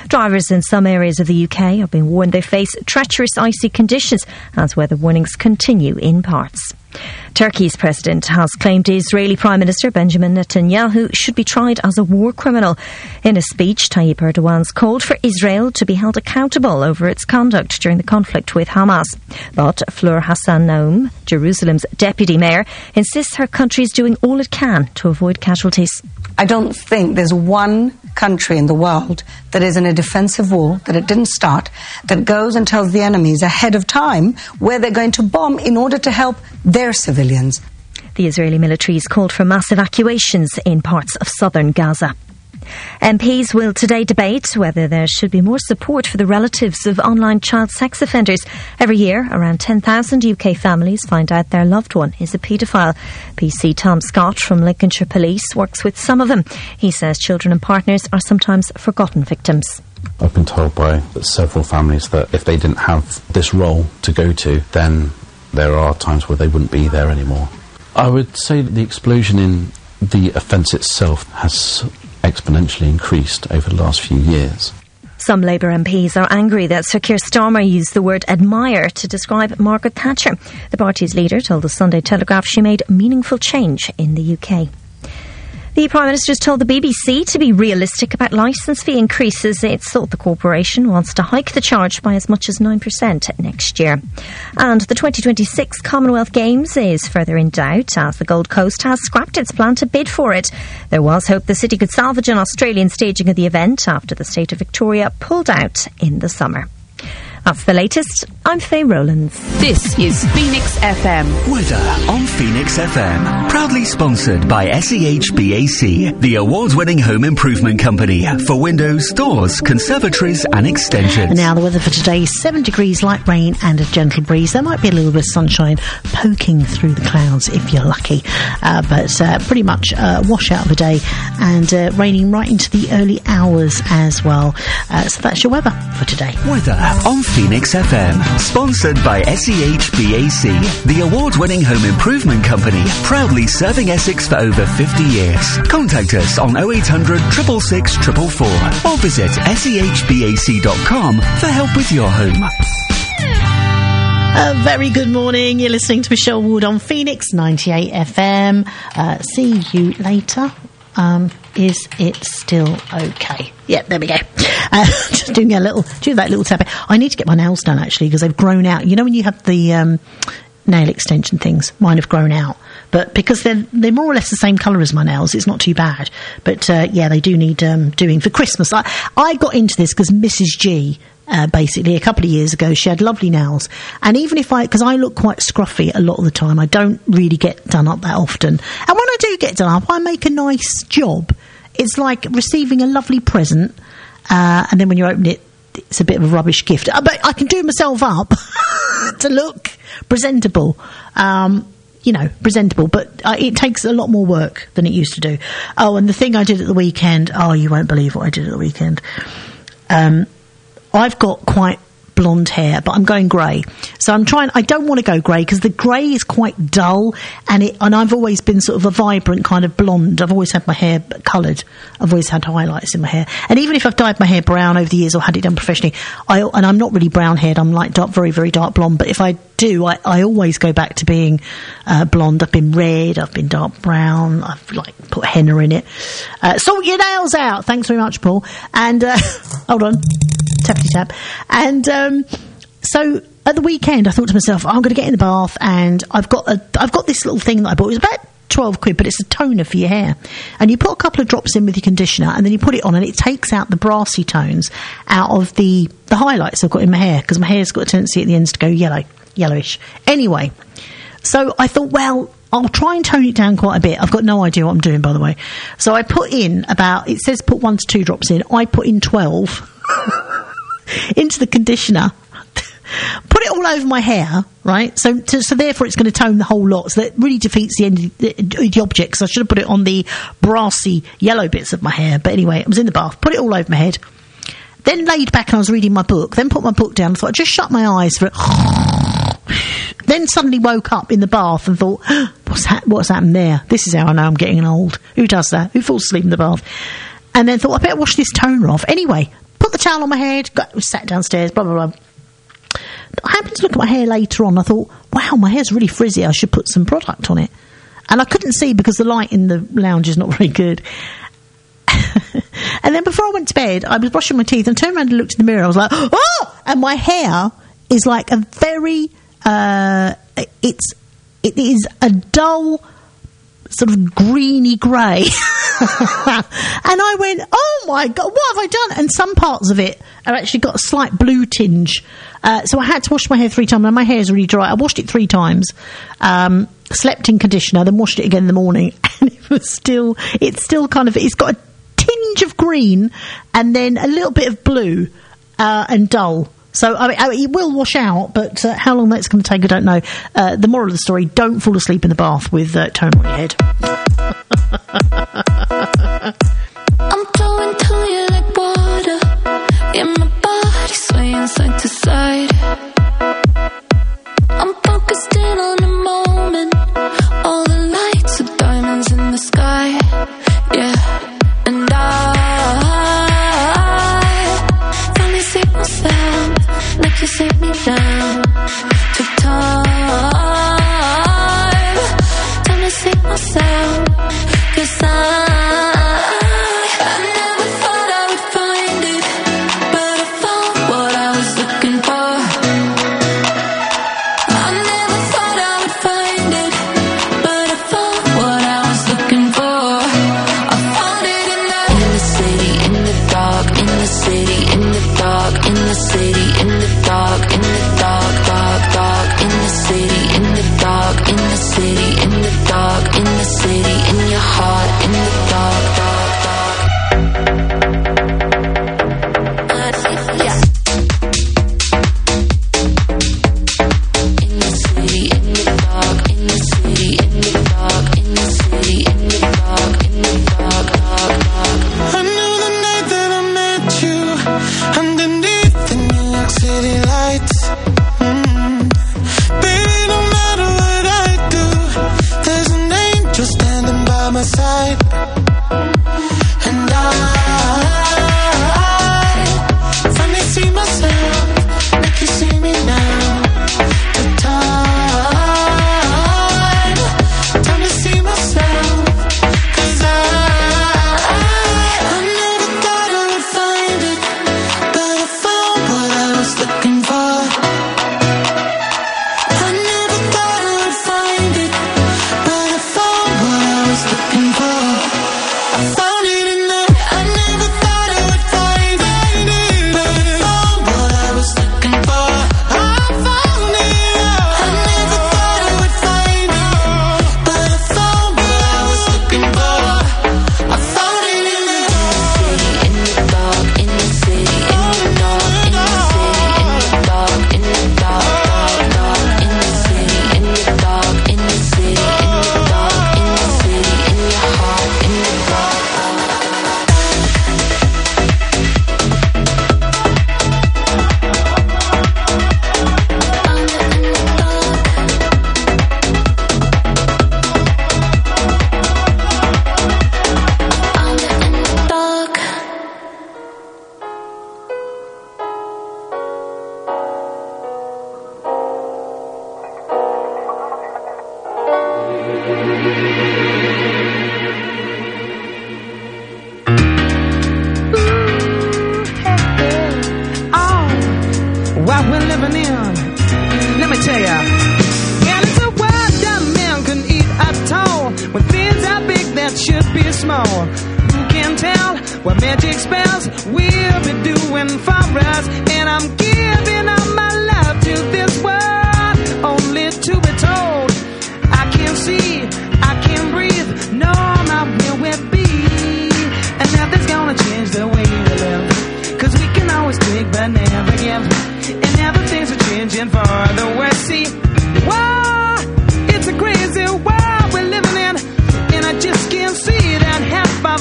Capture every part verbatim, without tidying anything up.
Drivers in some areas of the U K are being warned they face treacherous icy conditions as weather warnings continue in parts. Turkey's president has claimed Israeli Prime Minister Benjamin Netanyahu should be tried as a war criminal. In a speech, Tayyip Erdogan's called for Israel to be held accountable over its conduct during the conflict with Hamas. But Fleur Hassan Naum, Jerusalem's deputy mayor, insists her country is doing all it can to avoid casualties. I don't think there's one country in the world that is in a defensive war, that it didn't start, that goes and tells the enemies ahead of time where they're going to bomb in order to help their civilians. The Israeli military has called for mass evacuations in parts of southern Gaza. M Ps will today debate whether there should be more support for the relatives of online child sex offenders. Every year, around ten thousand U K families find out their loved one is a paedophile. P C Tom Scott from Lincolnshire Police works with some of them. He says children and partners are sometimes forgotten victims. I've been told by several families that if they didn't have this role to go to, then there are times where they wouldn't be there anymore. I would say that the explosion in the offence itself has exponentially increased over the last few years. Some Labour M Ps are angry that Sir Keir Starmer used the word admire to describe Margaret Thatcher. The party's leader told the Sunday Telegraph she made meaningful change in the U K. The Prime Minister has told the B B C to be realistic about licence fee increases. It's thought the corporation wants to hike the charge by as much as nine percent next year. And the twenty twenty-six Commonwealth Games is further in doubt as the Gold Coast has scrapped its plan to bid for it. There was hope the city could salvage an Australian staging of the event after the state of Victoria pulled out in the summer. That's the latest. I'm Faye Rowlands. This is Phoenix F M. Weather on Phoenix F M. Proudly sponsored by S E H B A C, the award-winning home improvement company for windows, doors, conservatories and extensions. And now the weather for today, seven degrees, light rain and a gentle breeze. There might be a little bit of sunshine poking through the clouds if you're lucky. Uh, but uh, pretty much uh, wash out of the day and uh, raining right into the early hours as well. Uh, so that's your weather for today. Weather on Phoenix F M, sponsored by S E H B A C, the award-winning home improvement company, proudly serving Essex for over fifty years. Contact us on oh eight hundred, six six six, four four four or visit S E H B A C dot com for help with your home. A very good morning. You're listening to Michelle Ward on Phoenix ninety-eight F M. Uh, see you later. Um, is it still okay? Yeah, there we go. Uh, just doing a little, doing that little tapping. I need to get my nails done actually because they've grown out. You know when you have the um, nail extension things, mine have grown out. But because they're they're more or less the same colour as my nails, it's not too bad. But uh, yeah, they do need um, doing for Christmas. I I got into this because Missus G. Uh, basically, a couple of years ago, she had lovely nails. And even if I, because I look quite scruffy a lot of the time, I don't really get done up that often. And when I do get done up, I make a nice job. It's like receiving a lovely present, uh, and then when you open it, it's a bit of a rubbish gift. Uh, but I can do myself up to look presentable. Um, you know, presentable, but uh, it takes a lot more work than it used to do. Oh, and the thing I did at the weekend, oh, you won't believe what I did at the weekend. Um, I've got quite blonde hair, but I'm going grey. So I'm trying, I don't want to go grey because the grey is quite dull and it, and I've always been sort of a vibrant kind of blonde. I've always had my hair coloured. I've always had highlights in my hair. And even if I've dyed my hair brown over the years or had it done professionally, I, and I'm not really brown haired, I'm like dark, very, very dark blonde. But if I do, I, I always go back to being uh, blonde. I've been red, I've been dark brown, I've like put henna in it. Uh, sort your nails out. Thanks very much, Paul. And, uh, hold on. Tappity tap. And um, so at the weekend, I thought to myself, oh, I'm going to get in the bath, and I've got a, I've got this little thing that I bought. It was about twelve quid, but it's a toner for your hair. And you put a couple of drops in with your conditioner, and then you put it on, and it takes out the brassy tones out of the, the highlights I've got in my hair, because my hair's got a tendency at the ends to go yellow, yellowish. Anyway, so I thought, well, I'll try and tone it down quite a bit. I've got no idea what I'm doing, by the way. So I put in about, it says put one to two drops in. I put in twelve. Into the conditioner, put it all over my hair, right? So, to, so therefore, it's going to tone the whole lot. So that really defeats the end of the, the object. Because I should have put it on the brassy yellow bits of my hair. But anyway, I was in the bath, put it all over my head. Then laid back and I was reading my book. Then put my book down. I thought I'd just shut my eyes for it. Then suddenly woke up in the bath and thought, what's ha- what's happened there? This is how I know I'm getting old. Who does that? Who falls asleep in the bath? And then thought I better wash this toner off. Anyway. Put the towel on my head, got, sat downstairs, blah, blah, blah. I happened to look at my hair later on. I thought, wow, my hair's really frizzy. I should put some product on it. And I couldn't see because the light in the lounge is not very good. And then before I went to bed, I was brushing my teeth and turned around and looked in the mirror. I was like, oh! And my hair is like a very, uh, it's, it is a dull, sort of greeny grey. And I went, oh my God, what have I done? And some parts of it have actually got a slight blue tinge. Uh, so I had to wash my hair three times. And my hair's really dry. I washed it three times. Um, slept in conditioner, then washed it again in the morning. And it was still, it's still kind of, it's got a tinge of green and then a little bit of blue uh, and dull. So I mean, I mean, it will wash out, but uh, how long that's going to take, I don't know. Uh, the moral of the story, don't fall asleep in the bath with uh, tone on your head. I'm flowing to you like water. Yeah, my body swaying side to side. I'm focused in on the moment. All the lights are diamonds in the sky. Yeah, and I finally see myself like you set me down. Took time, time to see myself. 'Cause I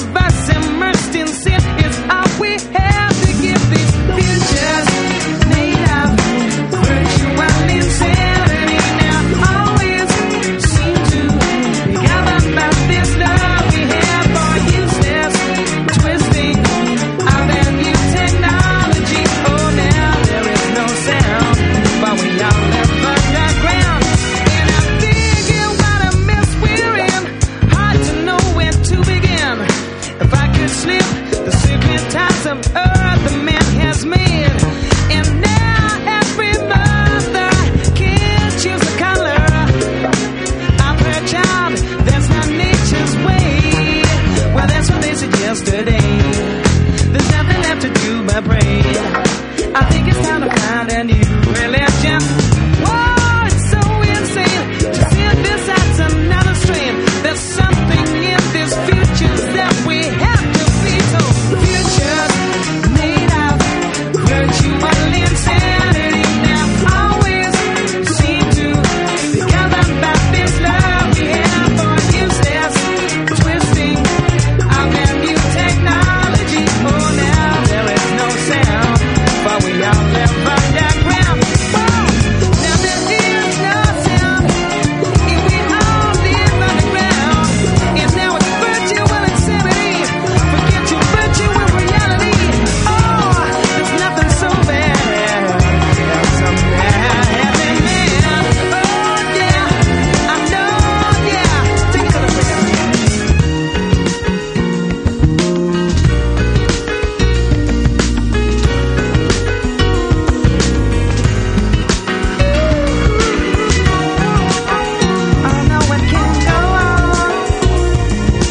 Immersed in sin is all we have to give these bitches. the man has made. And now every mother can choose a color of her child. That's not nature's way. Well, that's what they said yesterday. There's nothing left to do but pray. I think it's time to find a new religion. Whoa, it's so insane to see this as another strain. There's something in this future that we have to be told. Futures made of virtual insanity. Now always seem to be governed by this love we have for useless twisting of their new technology. Oh, now there is no sound, but we all live underground. Whoa, now there is no sound if we all live underground. And now it's virtual insanity. Forget your virtual reality. Oh, there's nothing so bad. Something happening. Oh yeah, I know. Yeah, take it to the second. Oh no, it can't go on.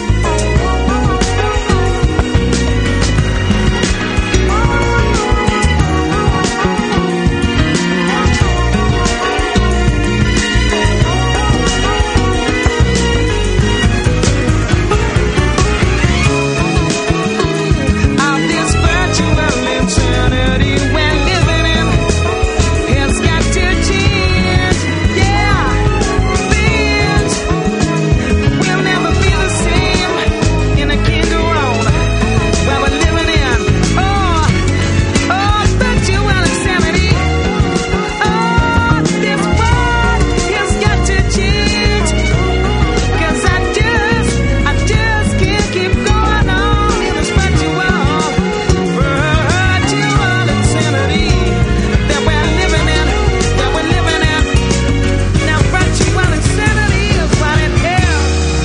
Of this virtual insanity we're living in, it's got to change. Yeah, things will never be the same, and it can't go on where we're living in. Oh, oh, virtual insanity. Oh, this world has got to change. 'Cause I just, I just can't keep going on in this virtual, virtual insanity that we're living in, that we're living in. Now virtual insanity is what it is.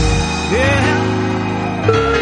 Yeah.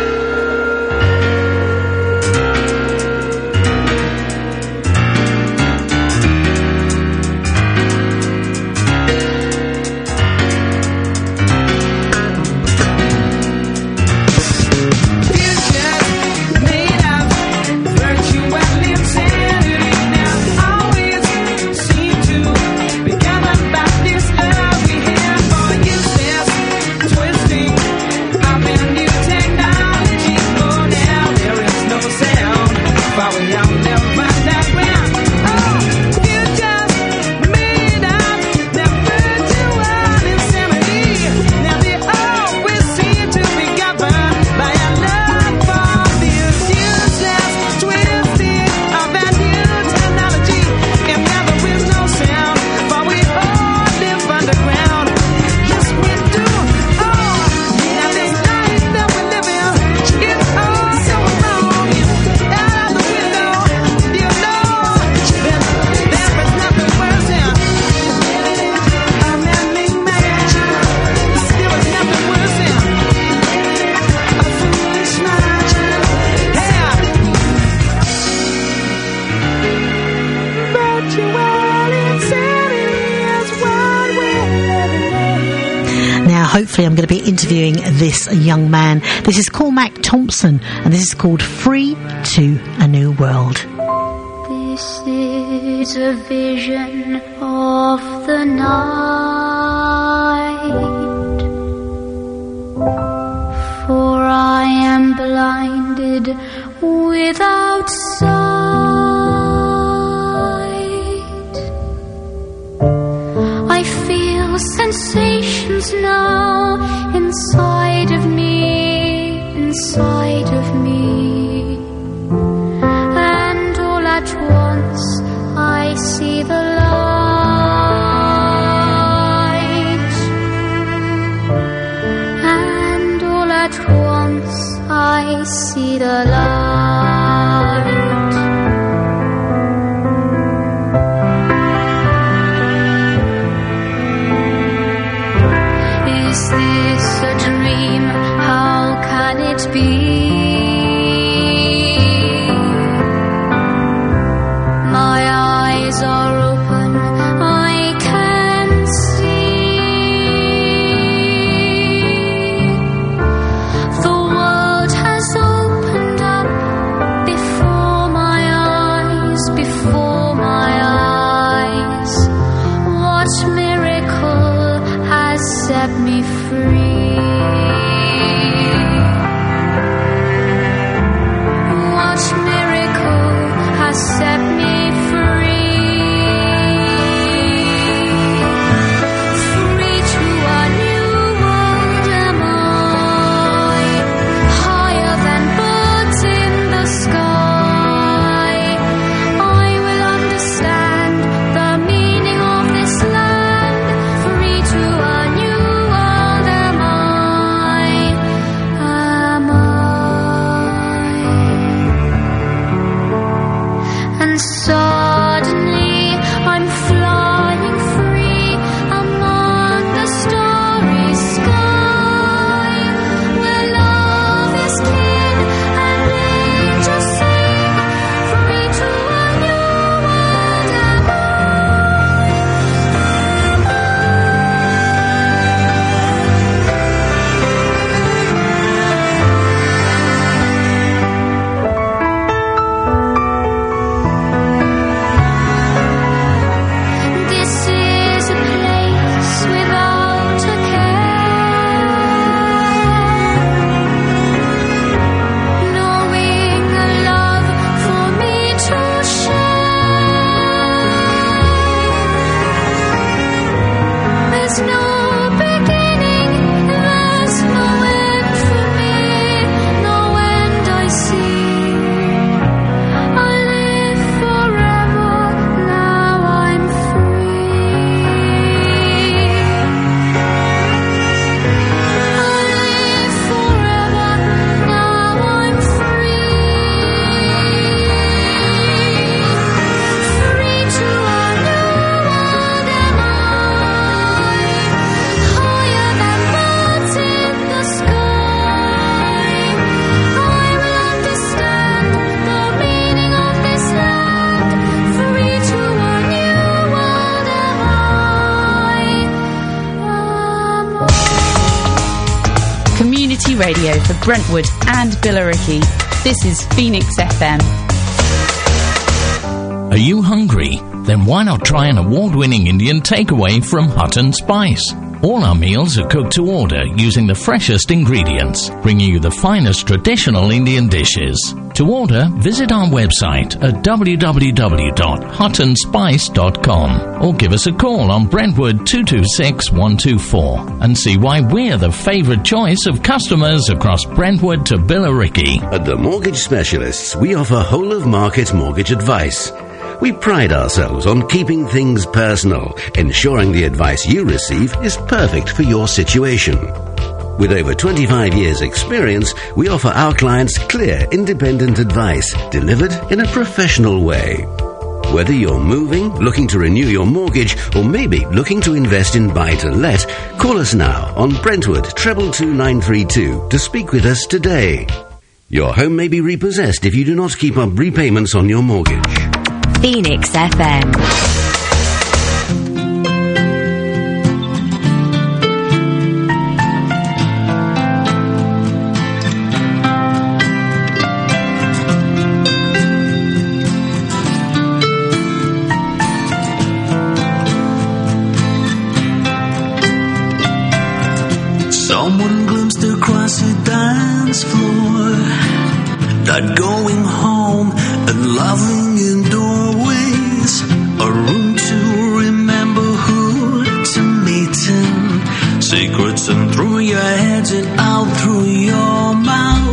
Futures made of virtual insanity. Now always seem to be governed by this love we have for useless twisting of their new technology. Oh, now there is no sound, but we all live underground. Oh, futures made of their virtual insanity. Now they always seem to be governed by a love for this useless twisting of their new technology. And now there is no sound, but we all live underground. Yes, we do. Oh, now this life that we live in is all so wrong. Out of the window, you know, there, there is nothing worse than a man-made man. There is nothing worse than a foolish man. Yeah. Virtual insanity is what we're living in. Now, hopefully, I'm going to be interviewing this young man. This is Cormac Thompson, and this is called Free to a New World. This is a vision of the night, for I am blinded without sight. I feel sensations now inside of me, inside of me, and all at once I see the light, and all at once I see the light. Is this a dream? How can it be? and suddenly I'm flying free among the starry sky, where love is king and angels sing, free to a new world am I. This is a place without a care, knowing a love for me to share. There's no beginning, there's no end for me, no end I see. I live forever, now I'm free. I live forever, now I'm free. Free to a new world am I, higher than birds in the sky. I will understand the meaning of this land. Free to a new world am I. Community radio for Brentwood and Billericay. This is Phoenix F M. Are you hungry? Then why not try an award-winning Indian takeaway from Hut and Spice? All our meals are cooked to order using the freshest ingredients, bringing you the finest traditional Indian dishes. To order, visit our website at w w w dot hut and spice dot com or give us a call on Brentwood two two six one two four and see why we're the favourite choice of customers across Brentwood to Billericay. At the Mortgage Specialists, we offer whole-of-market mortgage advice. We pride ourselves on keeping things personal, ensuring the advice you receive is perfect for your situation. With over twenty-five years' experience, we offer our clients clear, independent advice delivered in a professional way. Whether you're moving, looking to renew your mortgage, or maybe looking to invest in buy-to-let, call us now on Brentwood treble two nine three two to speak with us today. Your home may be repossessed if you do not keep up repayments on your mortgage. Phoenix F M. Someone glimpsed across a dance floor, not going home and loving in doorways, a room to remember who to meet in, secrets in through your head and out through your mouth.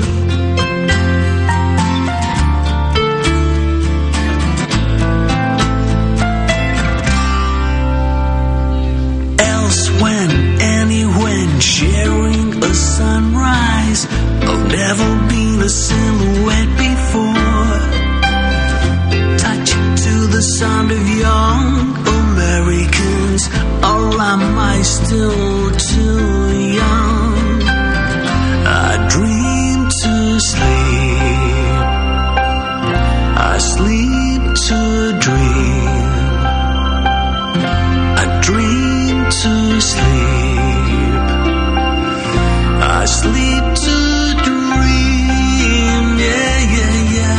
Elsewhere, anywhere, sharing a sunrise. I've never been a silhouette before. Touch to the sound of young Americans, or am I still too young? I dream to sleep, I sleep to dream, I dream to sleep, I sleep to dream, yeah, yeah, yeah.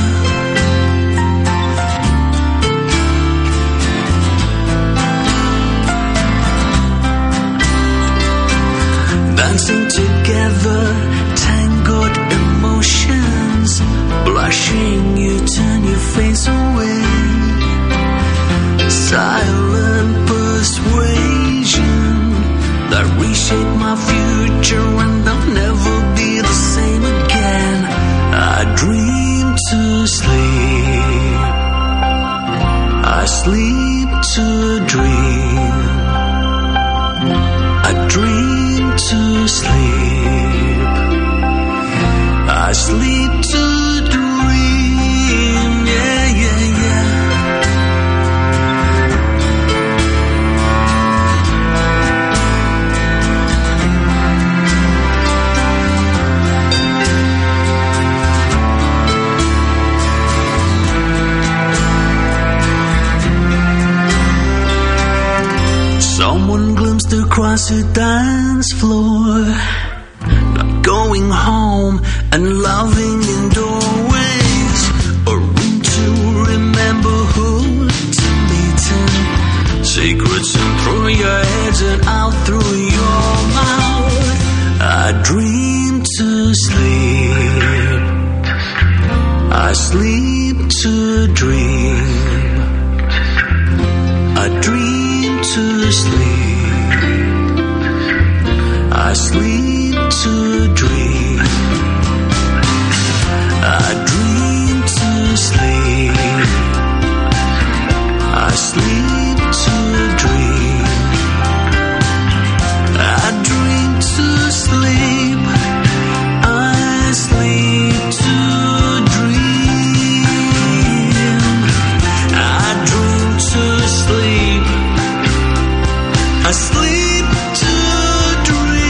Dancing together, tangled emotions, blushing, you turn your face away. Silent persuasion that reshape my future, and I'll never be the same again. I dream to sleep, I sleep to dream, I dream to sleep, I sleep to dream, yeah, yeah, yeah. across the dance floor, not going home and loving in doorways, a room to remember who to meet in, secrets in through your heads and out through your mouth. I dream to sleep, I sleep to dream, I dream to sleep, I sleep to dream, I dream to sleep, I sleep to dream, I dream to sleep, I sleep to dream, I dream to sleep, I sleep to dream.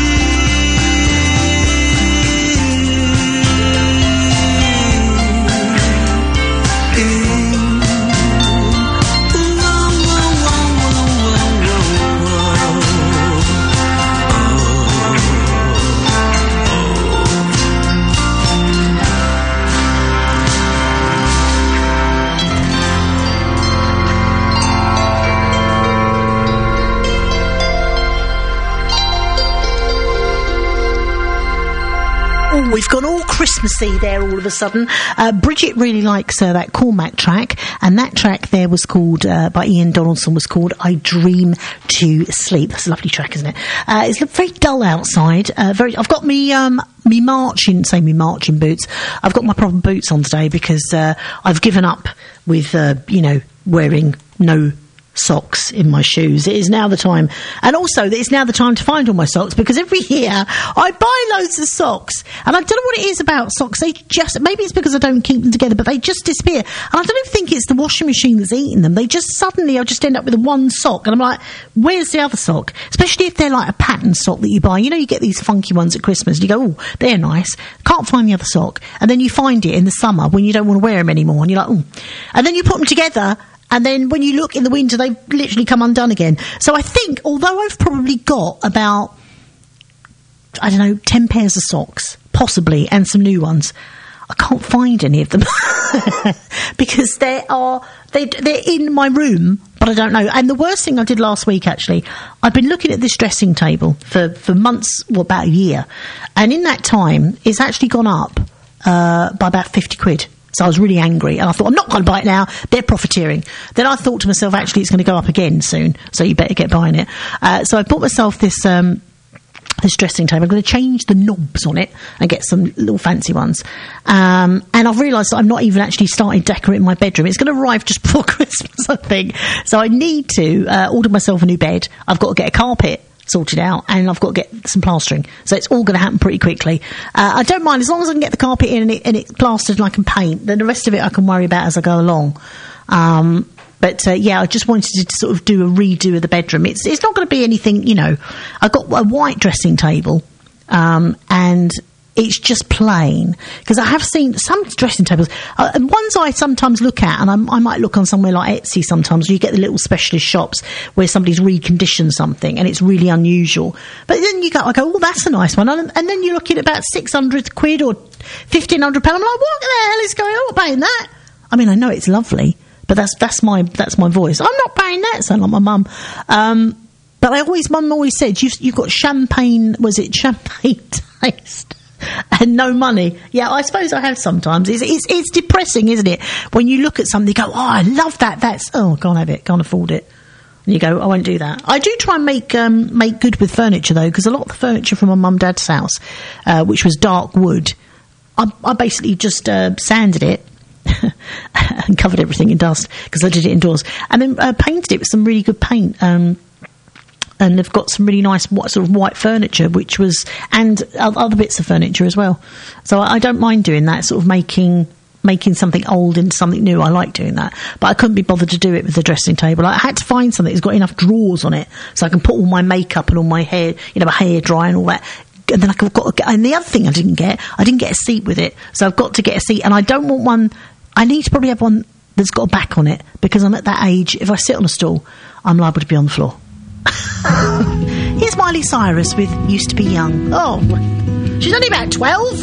We've gone all Christmassy there all of a sudden. Uh, Bridget really likes uh, that Cormac track, and that track there was called, uh, by Ian Donaldson, was called I Dream to Sleep. That's a lovely track, isn't it? Uh, it's very dull outside. Uh, very. I've got me, um, me marching, say me marching boots. I've got my proper boots on today because uh, I've given up with, uh, you know, wearing no socks in my shoes. It is now the time, and also it's now the time to find all my socks, because every year I buy loads of socks and I don't know what it is about socks. They just, maybe it's because I don't keep them together, but they just disappear, and I don't even think it's the washing machine that's eating them. They just suddenly, I just end up with one sock and I'm like, where's the other sock? Especially if they're like a pattern sock that you buy, you know, you get these funky ones at Christmas and you go, oh, they're nice, can't find the other sock, and then you find it in the summer when you don't want to wear them anymore and you're like, oh, and then you put them together. And then when you look in the winter, they literally come undone again. So I think, although I've probably got about, I don't know, ten pairs of socks, possibly, and some new ones, I can't find any of them. Because they are, they, they're in my room, but I don't know. And the worst thing I did last week, actually, I've been looking at this dressing table for, for months, well, about a year. And in that time, it's actually gone up uh, by about fifty quid. So I was really angry, and I thought, I'm not going to buy it now. They're profiteering. Then I thought to myself, actually, it's going to go up again soon, so you better get buying it. Uh, so I bought myself this um, this dressing table. I'm going to change the knobs on it and get some little fancy ones. Um, and I've realised that I'm not even actually starting decorating my bedroom. It's going to arrive just before Christmas, I think. So I need to uh, order myself a new bed. I've got to get a carpet sorted out, and I've got to get some plastering, so it's all going to happen pretty quickly. uh, I don't mind, as long as I can get the carpet in and, it, and it's plastered and I can paint, then the rest of it I can worry about as I go along. um, but uh, yeah, I just wanted to sort of do a redo of the bedroom. It's, it's not going to be anything, you know. I've got a white dressing table, um, and it's just plain, because I have seen some dressing tables, uh, and ones I sometimes look at, and I'm, I might look on somewhere like Etsy sometimes, where you get the little specialist shops where somebody's reconditioned something and it's really unusual. But then you go, I go, oh, that's a nice one, and, and then you're looking at about six hundred quid or fifteen hundred pounds. I'm like, what the hell is going on? I'm not paying that. I mean, I know it's lovely, but that's that's my that's my voice. I'm not paying that. Sound like my mum. Um, but I always, mum always said, you've, you've got champagne. Was it champagne taste? And no money. Yeah, I suppose I have sometimes. It's, it's it's depressing, isn't it? When you look at something, you go, oh, I love that. That's, oh, I can't have it, can't afford it. And you go, I won't do that. I do try and make um, make good with furniture, though, because a lot of the furniture from my mum and dad's house, uh, which was dark wood, I, I basically just uh, sanded it and covered everything in dust, because I did it indoors, and then uh, painted it with some really good paint. Um, and they've got some really nice what, sort of white furniture, which was, and other bits of furniture as well. So I, I don't mind doing that, sort of making making something old into something new. I like doing that, but I couldn't be bothered to do it with the dressing table. I had to find something that's got enough drawers on it so I can put all my makeup and all my hair, you know, my hair dry and all that. And then I've got to get, and the other thing I didn't get, I didn't get a seat with it, so I've got to get a seat, and I don't want one. I need to probably have one that's got a back on it, because I'm at that age, if I sit on a stool, I'm liable to be on the floor. Here's my Miley Cyrus with Used to Be Young. Oh, she's only about twelve.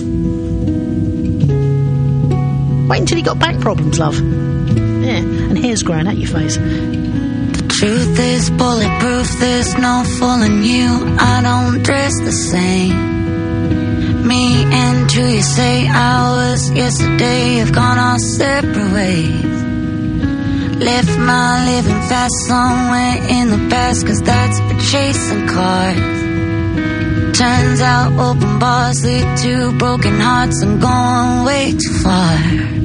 Wait until you got back problems, love. Yeah, and hair's growing out your face. Truth is bulletproof, there's no fooling you. I don't dress the same. Me and who you say I was yesterday have gone our separate ways. Left my living fast somewhere in the past, cause that's for chasing cars. Turns out open bars lead to broken hearts. I'm going way too far.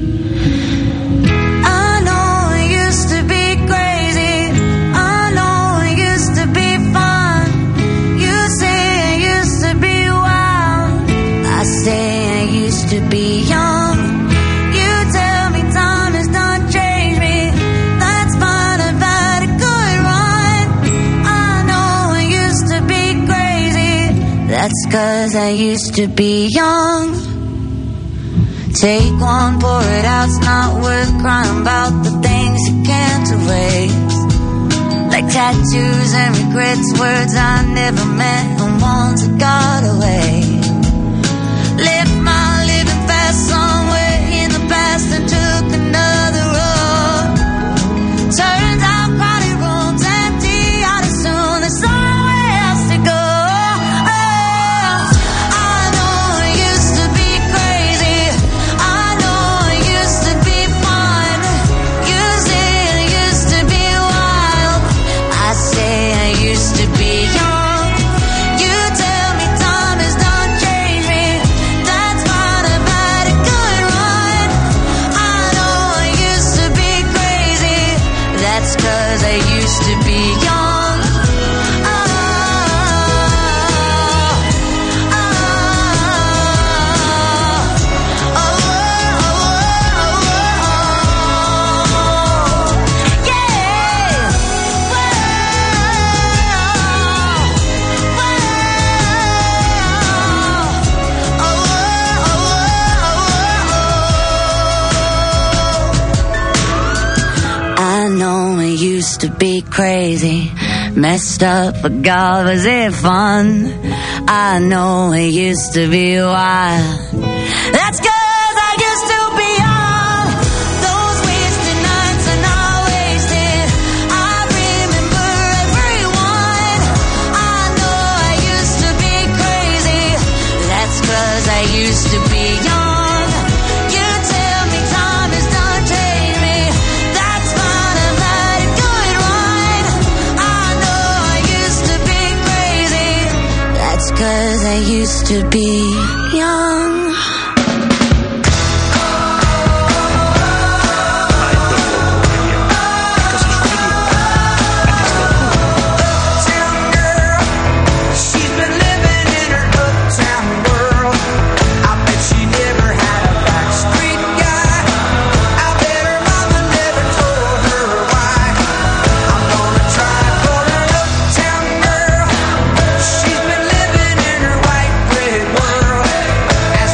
I know it used to be crazy, I know it used to be fun. You say it used to be wild, I say it used to be young. You tell me time has done changed me, that's fine, I've had a good run. I know it used to be crazy, that's cause I used to be young. Take one, pour it out, it's not worth crying about the things you can't erase. Like tattoos and regrets, words I never meant and ones that got away. Left my living fast somewhere in the past and took another road. Turns out crowded rooms empty out as soon, there's somewhere else to go. To be crazy, messed up, but God, was it fun? I know it used to be wild. That's cause I used to be young. Those wasted nights are not wasted. I remember everyone. I know I used to be crazy. That's cause I used to be young. Cause I used to be young. As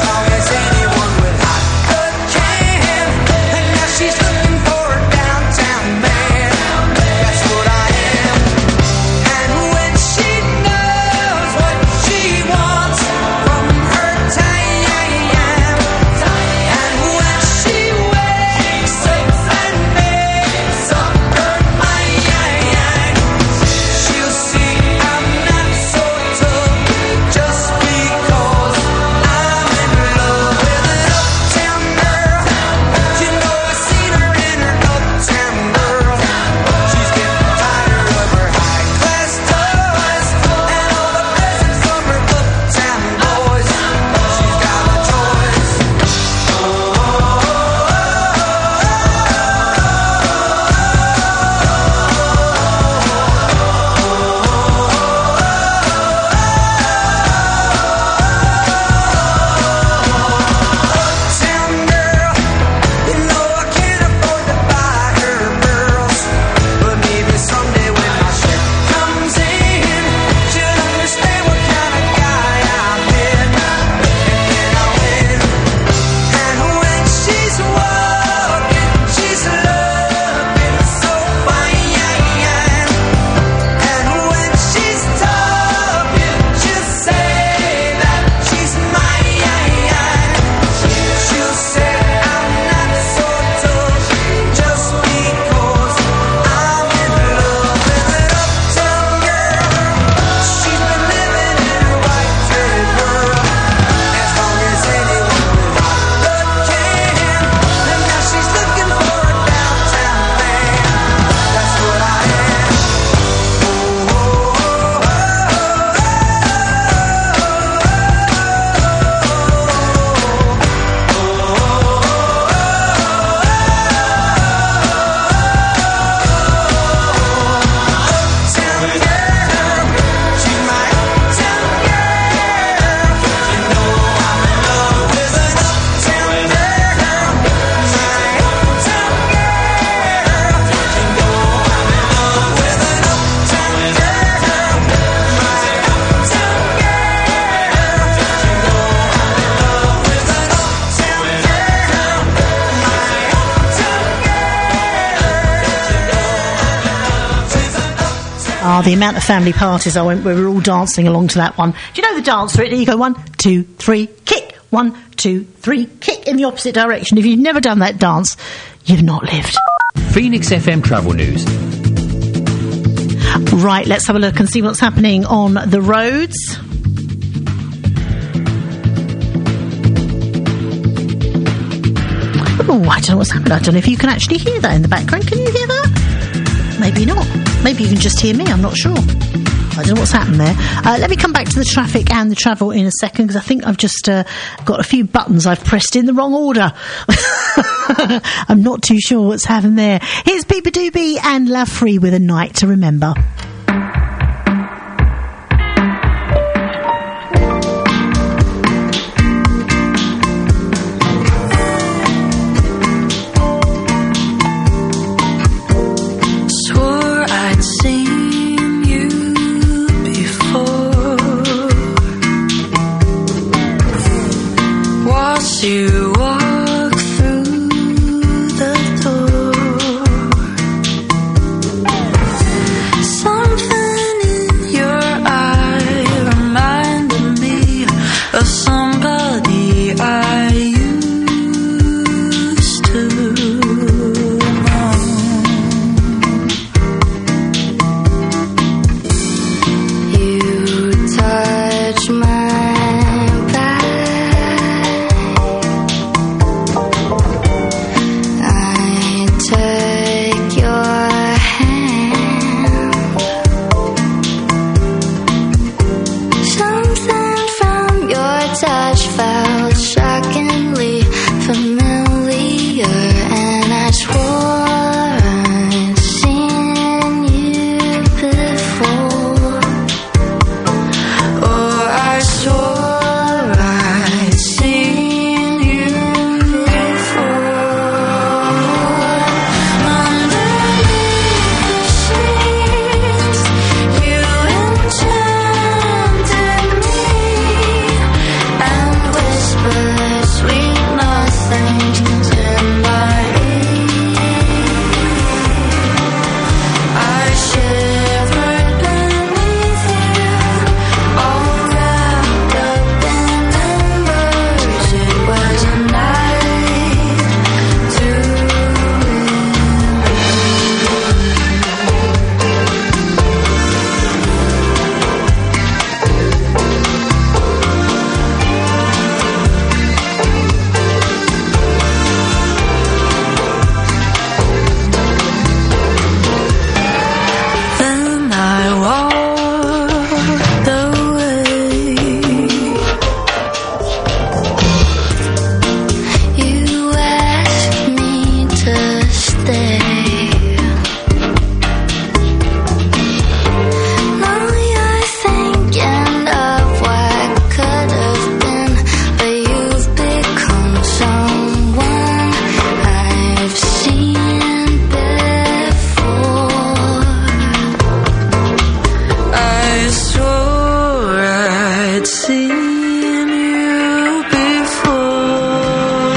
Ah, the amount of family parties I went where we were all dancing along to that one. Do you know the dance for it? You go one, two, three, kick. One, two, three, kick in the opposite direction. If you've never done that dance, you've not lived. Phoenix F M Travel News. Right, let's have a look and see what's happening on the roads. Oh, I don't know what's happened. I don't know if you can actually hear that in the background. Can you hear that? Maybe not. Maybe you can just hear me. I'm not sure. I don't know what's happened there. Uh, let me come back to the traffic and the travel in a second, because I think I've just uh, got a few buttons I've pressed in the wrong order. I'm not too sure what's happened there. Here's Peepa Doobie and Love Free with A Night to Remember. Swore I'd seen you before. Watched you walk through the door. Something in your eye reminded me of somebody I used to know. You touch my back, I take your hand. Something from your touch felt shockingly familiar, and I swore I'd seen you before. Or I swore I'd seen you before. Underneath the sheets, you enchanted me and whispered sweet nothings in my ear. I shivered beneath you, all wrapped up in embers. It was a night to Then I walked away. You asked me to stay. Now you're thinking of what could have been, but you've become someone I've seen before. I swore I'd seen you before.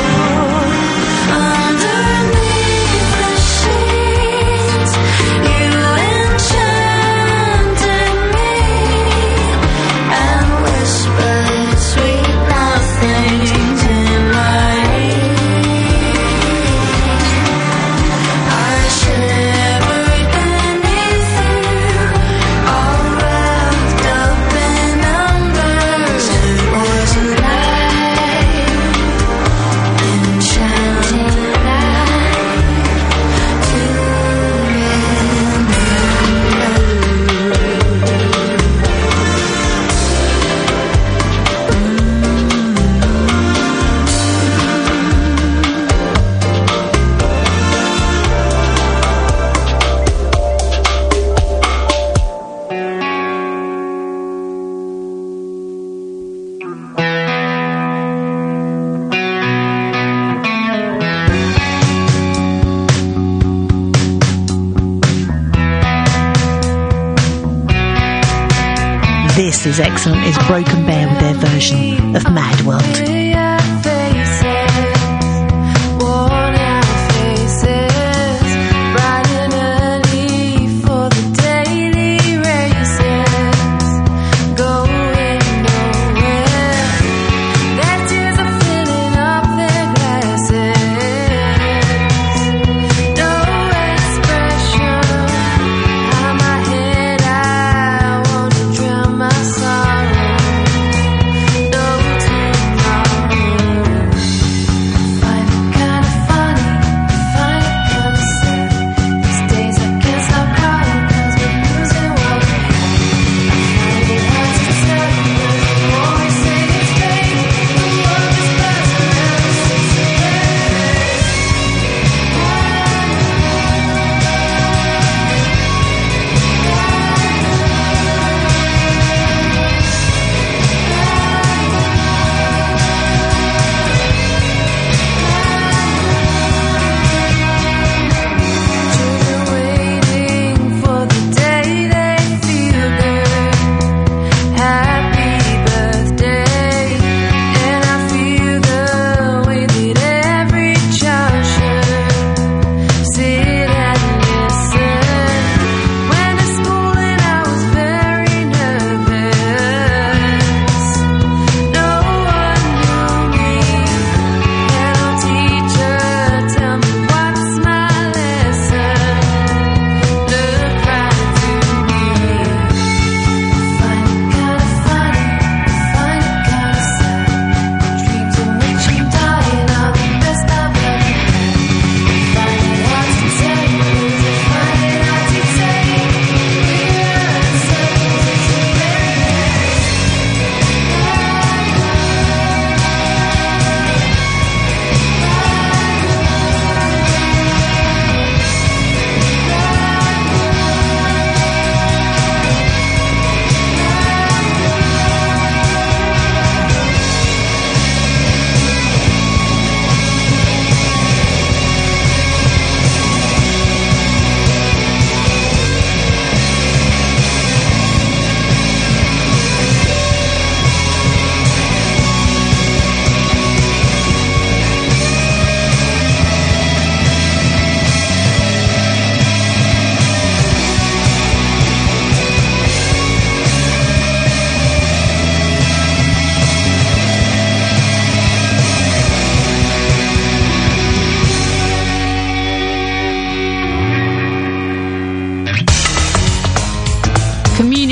Underneath the sheets, you enchanted me and whispered sweet nothings in my ear. I shivered beneath you, all wrapped up in embers. It was a night, enchanting night to This is excellent. It's Broken Bear with their version of Mad World. Worn out faces, bright and early for the daily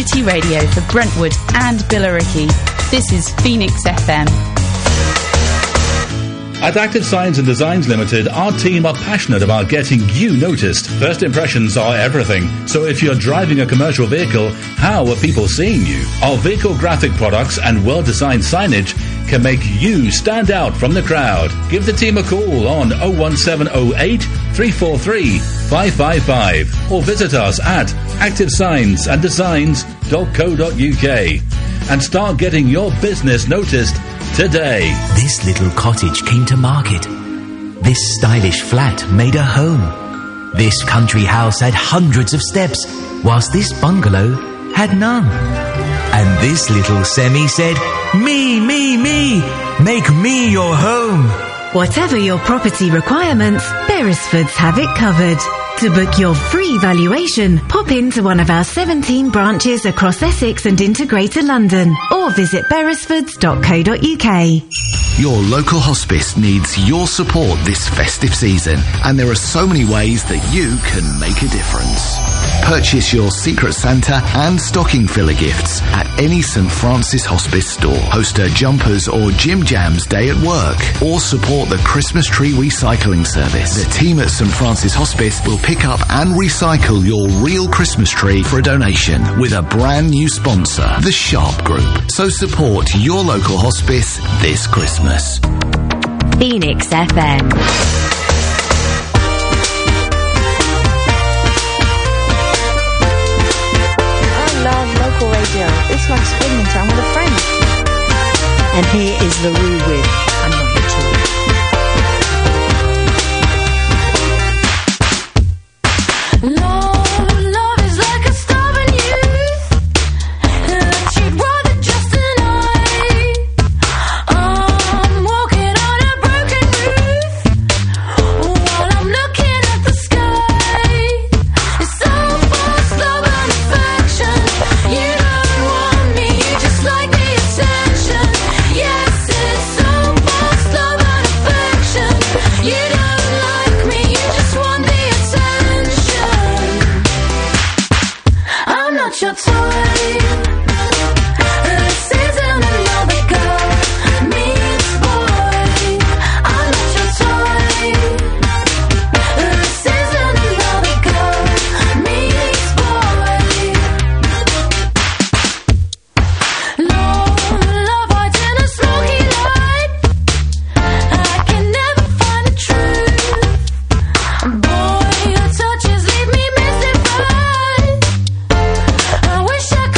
Community Radio for Brentwood and Billericay. This is Phoenix F M. At Active Signs and Designs Limited, our team are passionate about getting you noticed. First impressions are everything, so if you're driving a commercial vehicle, how are people seeing you? Our vehicle graphic products and well-designed signage can make you stand out from the crowd. Give the team a call on oh one seven oh eight, three four three, five five five or visit us at active signs and designs dot co dot uk and start getting your business noticed today. This little cottage came to market. This stylish flat made a home. This country house had hundreds of steps, whilst this bungalow had none. And this little semi said, "Me, me, me, make me your home." Whatever your property requirements, Beresfords have it covered. To book your free valuation, pop into one of our seventeen branches across Essex and into Greater London, or visit beresfords dot co dot uk. Your local hospice needs your support this festive season, and there are so many ways that you can make a difference. Purchase your Secret Santa and stocking filler gifts at any St Francis Hospice store. Host a Jumpers or Jim Jams day at work, or support the Christmas tree recycling service. The team at St Francis Hospice will pick up and recycle your real Christmas tree for a donation with a brand new sponsor, the Sharp Group. So support your local hospice this Christmas. Phoenix F M. Local radio. It's like spending time with a friend. And here is the Roo with I'm Not Your Toy. Love, love is like a stubborn youth that you'd rather just deny. I'm walking on a broken roof while I'm looking at the sky. It's so fast, love and affection. You don't want me, you just like the attention. Yes, it's so fast, love and affection. You don't like me, you just want the attention. I'm not your toy. This isn't another girl meets boy. I'm not your toy. This isn't another girl meets boy. Love, love hides in a smoky light. I can never find the truth. Boy, your touches leave me mystified. I wish I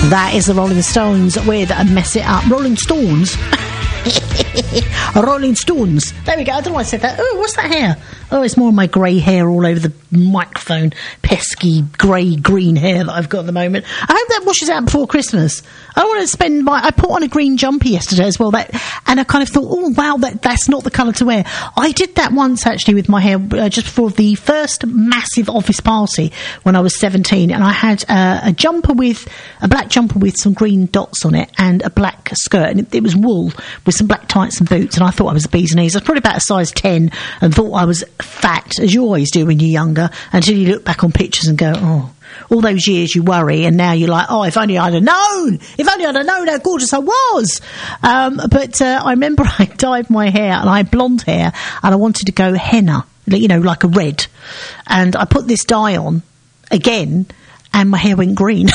That is the Rolling Stones with a Mess It Up. Rolling Stones. Rolling Stones. There we go. I don't know why I said that. Oh, what's that hair? Oh, it's more of my grey hair all over the microphone. Pesky grey green hair that I've got at the moment. I hope that washes out before Christmas. I want to spend my... I put on a green jumper yesterday as well, that, and I kind of thought, oh, wow, that that's not the colour to wear. I did that once, actually, with my hair, uh, just before the first massive office party when I was seventeen, and I had uh, a jumper with... a black jumper with some green dots on it and a black skirt, and it, it was wool with some black tights and boots, and I thought I was a bee's knees. I was probably about a size ten and thought I was fat, as you always do when you're younger, until you look back on pictures and go, oh... all those years you worry, and now you're like, oh, if only I'd have known, if only I'd have known how gorgeous I was. Um, but uh, I remember I dyed my hair, and I had blonde hair, and I wanted to go henna, you know, like a red. And I put this dye on again, and my hair went green.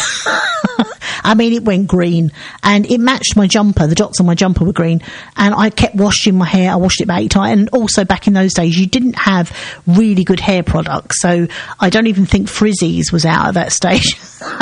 I mean, it went green, and it matched my jumper. The dots on my jumper were green, and I kept washing my hair. I washed it about eight times, and also back in those days, you didn't have really good hair products, so I don't even think Frizzies was out at that stage.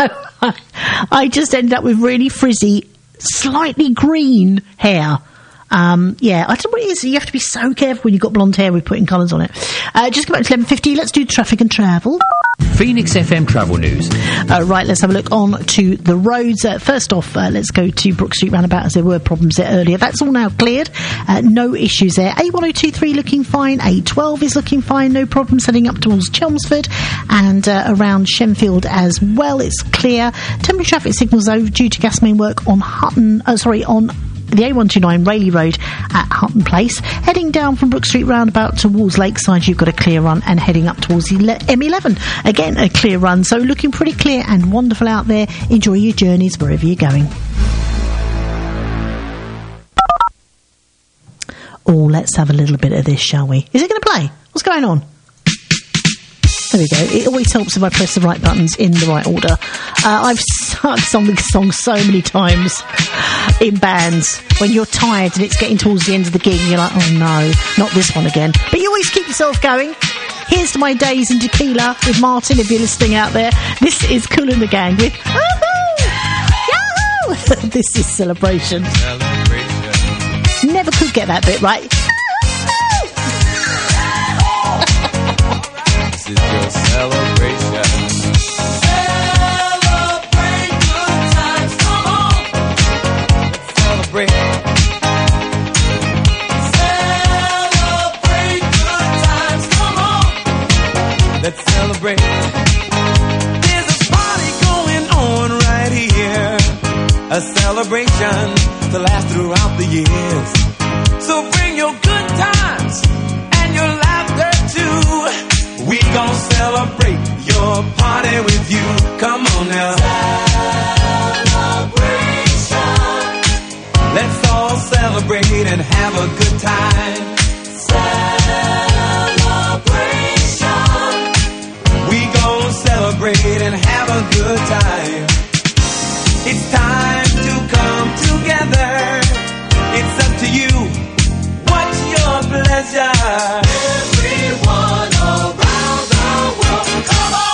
I just ended up with really frizzy, slightly green hair. Um, yeah, I don't know what it is. You have to be so careful when you've got blonde hair with putting colours on it. Uh, just go back to eleven fifty. Let's do traffic and travel. Phoenix F M travel news. Uh, right, let's have a look on to the roads. Uh, first off, uh, let's go to Brook Street roundabout, as there were problems there earlier. That's all now cleared. Uh, no issues there. A one oh two three looking fine. A twelve is looking fine. No problems heading up towards Chelmsford and uh, around Shenfield as well. It's clear. Temporary traffic signals though due to gas main work on Hutton. Uh, sorry, on the A one twenty-nine Rayleigh Road at Hutton Place. Heading down from Brook Street roundabout towards Lakeside, you've got a clear run, and heading up towards M eleven, again a clear run. So looking pretty clear and wonderful out there. Enjoy your journeys wherever you're going. Oh, let's have a little bit of this, shall we? Is it going to play? What's going on? There we go. It always helps if I press the right buttons in the right order. Uh, I've sung this song so many times in bands. When you're tired and it's getting towards the end of the gig, you're like, oh no, not this one again. But you always keep yourself going. Here's to my days in tequila with Martin, if you're listening out there. This is Kool and the Gang with Woohoo! Yahoo! This is Celebration. Celebration. Never could get that bit right. This is your celebration. Celebrate good times, come on. Let's celebrate. Celebrate good times, come on. Let's celebrate. There's a party going on right here. A celebration to last throughout the years. So bring your good times and your laughter too. We gon' celebrate your party with you. Come on now. Celebration. Let's all celebrate and have a good time. Celebration. We gon' celebrate and have a good time. It's time to come together. It's up to you. What's your pleasure? Everyone around the world, come on!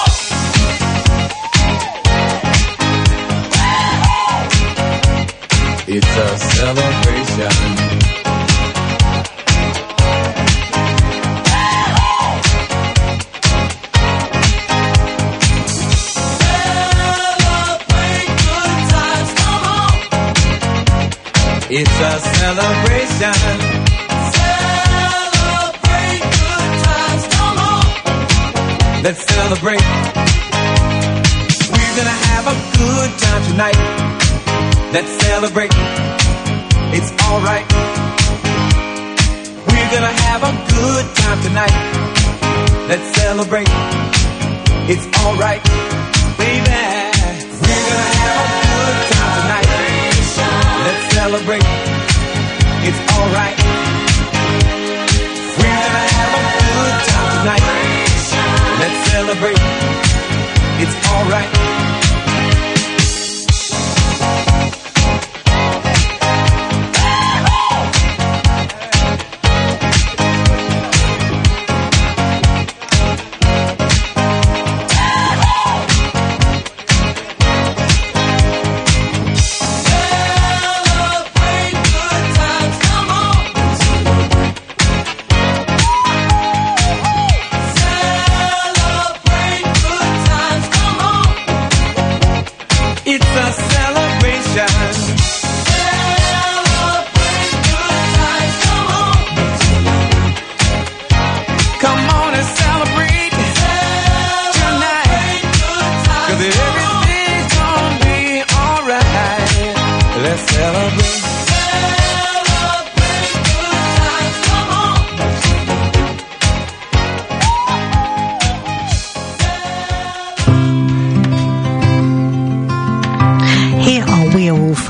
It's a celebration. Celebrate good times, come on! It's a celebration. Let's celebrate. We're gonna have a good time tonight. Let's celebrate. It's alright. We're gonna have a good time tonight. Let's celebrate. It's alright, baby. We're gonna have a good time tonight. Let's celebrate. It's alright. We're gonna have a good time tonight. Let's celebrate. It's alright.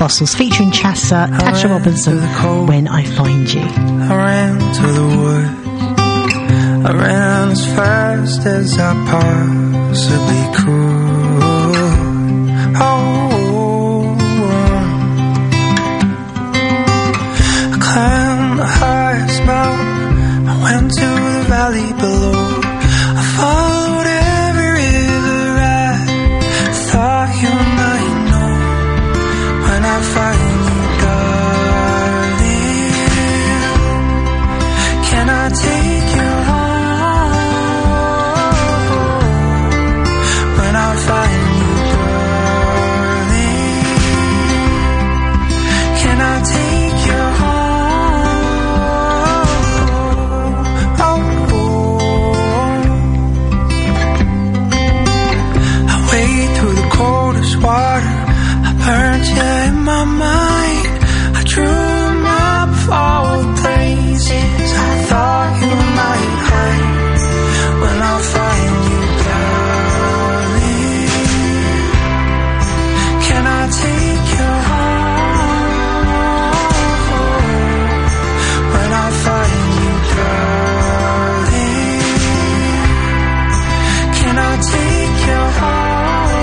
Fossils featuring Chassa, Tasha Robinson, When I Find You. I ran to the woods. I ran as fast as I possibly could. Oh, I climbed the highest mountain. I went to the valley below. I followed every river I thought you might know. When I find you, darling, can I take you home? When I find you, darling, can I take you home? Water, I burnt you in my mind. I drew a map of all the places I thought you might hide. When I find you, darling, can I take you home? When I find you, darling, can I take you home?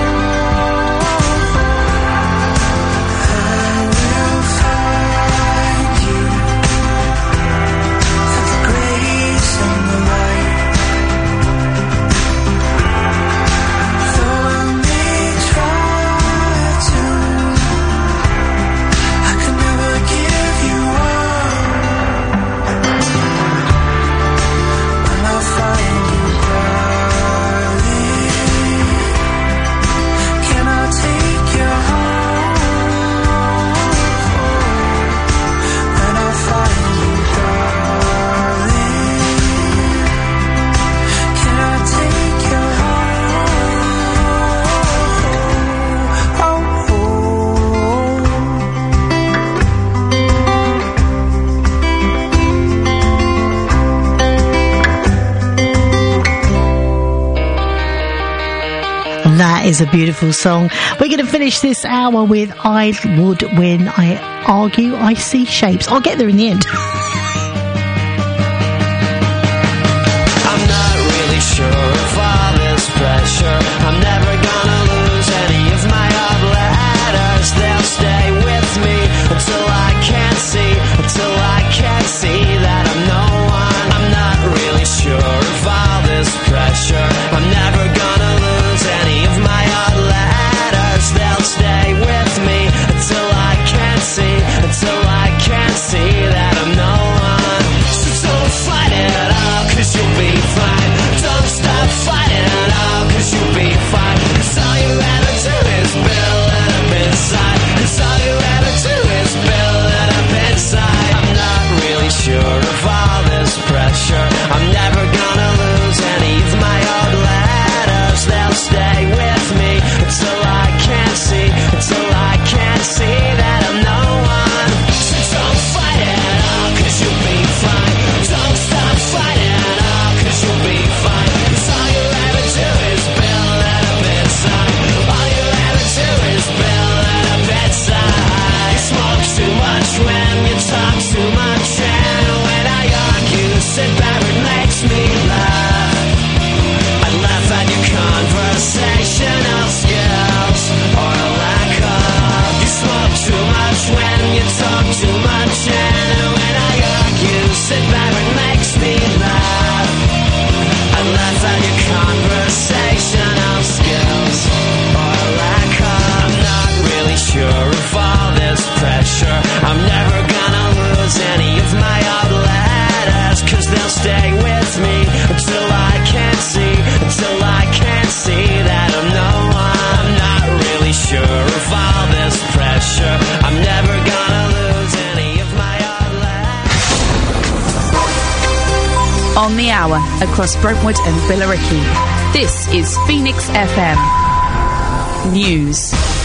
That is a beautiful song. We're going to finish this hour with I Would When I Argue I See Shapes. I'll get there in the end. I'm not really sure if all this pressure, I'm never gonna lose any of my old letters. They'll stay with me until I can't see, until I can't see that I'm no one. I'm not really sure if all this pressure, I'm never gonna lose any of my old letters. They'll stay with me until I can't see, until I can't see that I'm no one. So don't fight it all, cause you'll be fine. Don't stop fighting it all, cause you'll be fine. Cause all you ever do is build it up inside. Cause all you ever do is build it up inside. I'm not really sure of all this pressure, I'm never gonna lose any of my old letters. They'll stay with me until I can't see, until I can't see that I'm no one. So don't fight it all, cause you'll be fine. Don't stop fighting it all, cause you'll be fine. Cause all you ever do is build it up inside. All you ever do is build it up inside. You smoke too much when you talk too much, and when I argue, sit back, it makes me laugh. I laugh at your conversational skills, or a lack of. You smoke too much when you talk too much, and when I argue, sit back, it makes me laugh. I laugh at your conversational skills, or a lack of. I'm not really sure of all this pressure, I'm never gonna lose any of my old letters. Cause they'll stay with me until I can't see, until I can't see that I'm no one. I'm not really sure of all this pressure, I'm never gonna lose any of my old letters. On the hour, across Brentwood and Billericay, this is Phoenix F M News.